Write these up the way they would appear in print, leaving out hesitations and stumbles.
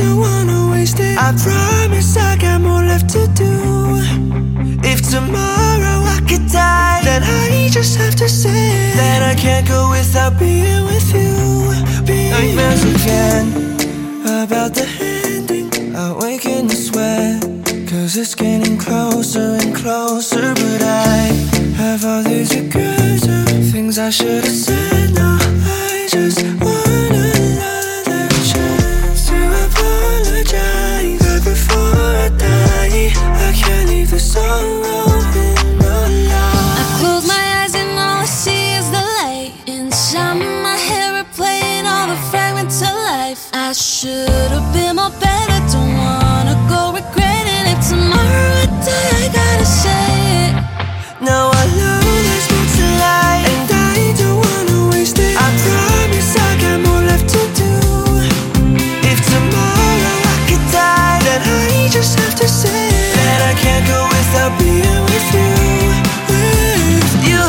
don't wanna waste it. I promise I got more left to do. If tomorrow I could die, then I just have to say that I can't go without being with you. Nightmares again about the ending. I wake in the sweat, cause it's getting closer and closer. But I have all these regrets of things I should have said. No, I just want another chance to apologize. But before I die, I can't leave the sorrow in my life. I close my eyes and all I see is the light inside my head, replaying all the fragments of life. I should have been more better, don't wanna go regretting. If tomorrow I die, I gotta say it. Now I know there's more to life, and I don't wanna waste it. I promise I got more left to do. If tomorrow I could die, then I just have to say that I can't go without being with you. With you.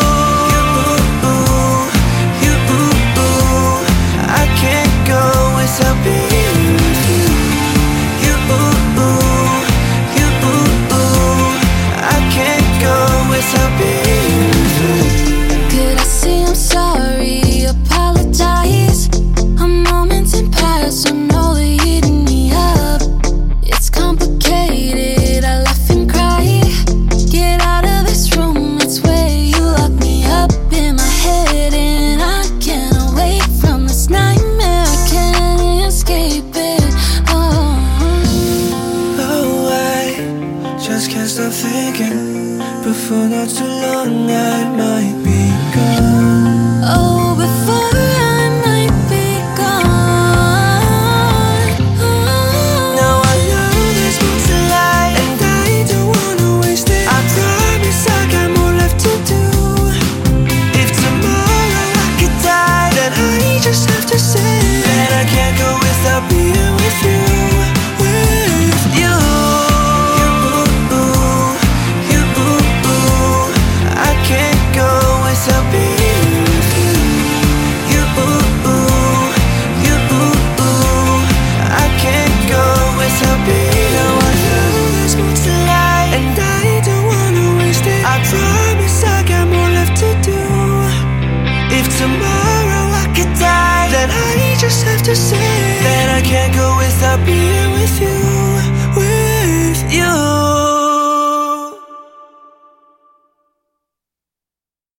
I can't go without being with you. I can't go without being with you. Could I say I'm sorry, apologize? A moment's in past, I know they're eating me up. It's complicated, I laugh and cry. Get out of this room, it's where you lock me up in my head. And I can't awake from this nightmare, I can't escape it. Oh, I just can't stop thinking. Before not too long I might be gone. Oh, before I might be gone. Now I know there's more to life, and I don't wanna waste it. I promise I got more left to do. If tomorrow I could die, then I just have to say that I can't go without being with you. With you. I can't go without being with you. I can't go without being. Now I know there's more to life, and I don't wanna waste it. I promise I got more left to do. If tomorrow I could die, then I just have to say